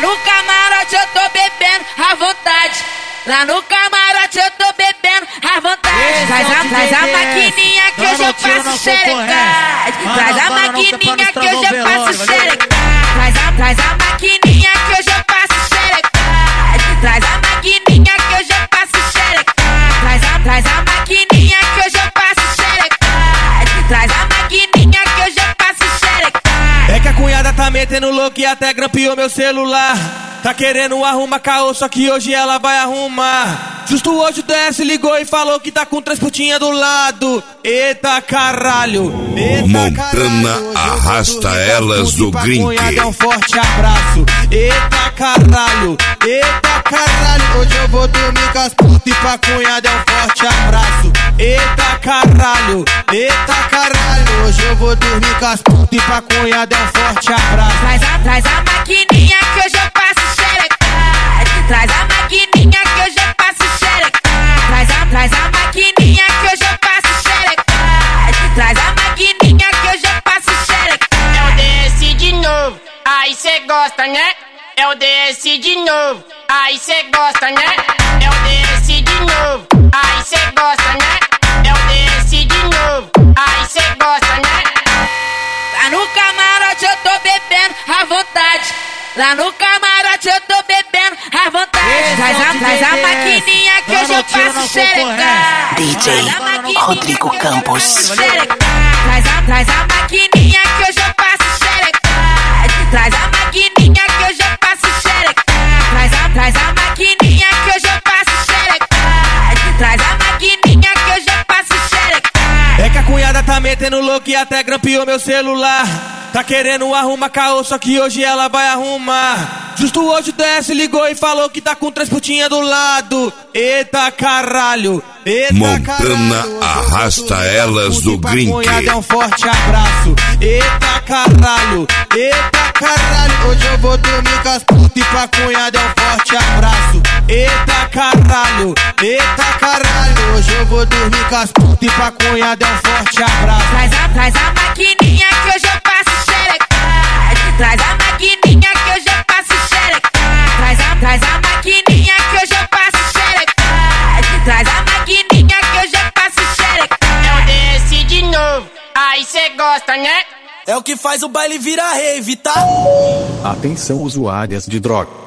no camarote eu tô bebendo à vontade. Lá no camarote eu tô bebendo à vontade. Traz a maquininha que hoje eu faço xerecade. Traz a maquininha que hoje eu faço xerecade. Traz a maquininha que hoje eu faço xerecade. Traz a maquininha que hoje eu faço xerecade. Traz a maquininha que hoje eu faço xerecade. Traz a maquininha que hoje eu faço xerecade. É que a cunhada tá metendo louco e até grampeou meu celular. Tá querendo arrumar caô, só que hoje ela vai arrumar. Justo hoje o DS ligou e falou que tá com 3 putinhas do lado. Eita caralho, eita Montana caralho, arrasta elas do Grink. Dá um forte abraço. Eita caralho, hoje eu vou dormir com as putas e pra cunhada é um forte abraço. Eita caralho, hoje eu vou dormir com as putas e pra cunhada é um forte abraço. Traz a maquininha que hoje eu faço xerecade. Traz a maquininha que hoje eu faço xerecade. Traz a maquininha que hoje eu faço xerecade. Traz a maquininha que hoje eu faço xerecade. É o DS de novo, aí cê gosta, né? É o DS de novo, aí cê gosta, né? É o DS de novo, aí cê gosta, né? É o DS de novo, aí cê gosta, né? Lá no camarote eu tô bebendo à vontade. Lá no camarote eu tô bebendo à vontade. Traz a maquininha que hoje eu faço xerecade. DJ Rodrigo Campos. Traz a maquininha que hoje eu faço xerecade. Traz a maquininha que hoje eu faço xerecade. Traz a maquininha que hoje eu faço xerecade. Traz a maquininha que hoje eu faço xerecade. É que a cunhada tá metendo louco e até grampeou meu celular. Tá querendo arrumar caô, só que hoje ela vai arrumar. Justo hoje o DS ligou e falou que tá com 3 putinhas do lado. Eita caralho, Montana arrasta elas do Grink. É um forte abraço. Eita caralho, hoje eu vou dormir com as putas e pra cunhada é um forte abraço. Eita caralho, hoje eu vou dormir com as putas e pra cunhada é um forte abraço. Traz a maquininha que hoje eu faço xerecade. Traz a maquininha que hoje eu faço xerecade. Traz a maquininha que hoje eu faço xerecade. Traz a maquininha que hoje eu faço xerecade. É o DS de novo, aí cê gosta, né? É o que faz o baile virar rave, tá? Atenção, usuárias de droga.